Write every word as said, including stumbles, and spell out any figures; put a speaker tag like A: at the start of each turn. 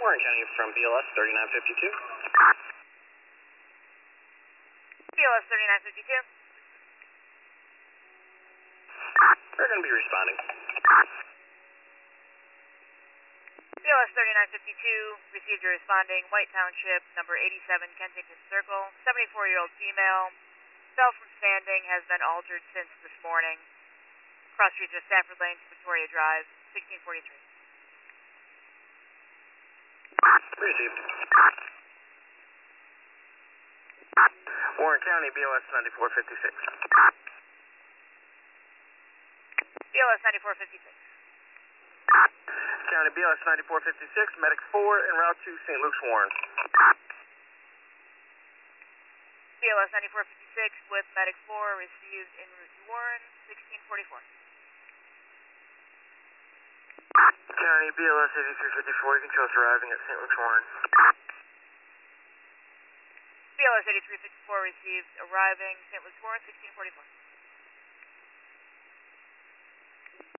A: Warren County from B L S thirty-nine fifty-two.
B: B L S thirty-nine fifty-two.
A: We're going to be responding.
B: B L S thirty-nine fifty-two, received your responding, White Township, number eighty-seven, Kensington Circle, seventy-four-year-old female, fell from standing, has been altered since this morning. Cross streets of Stafford Lane to Victoria Drive, sixteen forty-three.
A: Received.
C: Warren County, B L S ninety-four fifty-six.
B: B L S ninety-four fifty-six.
C: County, B L S ninety-four fifty-six, Medic four en route to Saint Luke's Warren.
B: B L S ninety-four fifty-six with Medic four, received en route to Warren, sixteen forty-four.
C: County, B L S eighty-three fifty-four, you can show us arriving at Saint Luke's Warren.
B: B L S eighty-three fifty-four received arriving, Saint Luke's Warren, sixteen forty-four.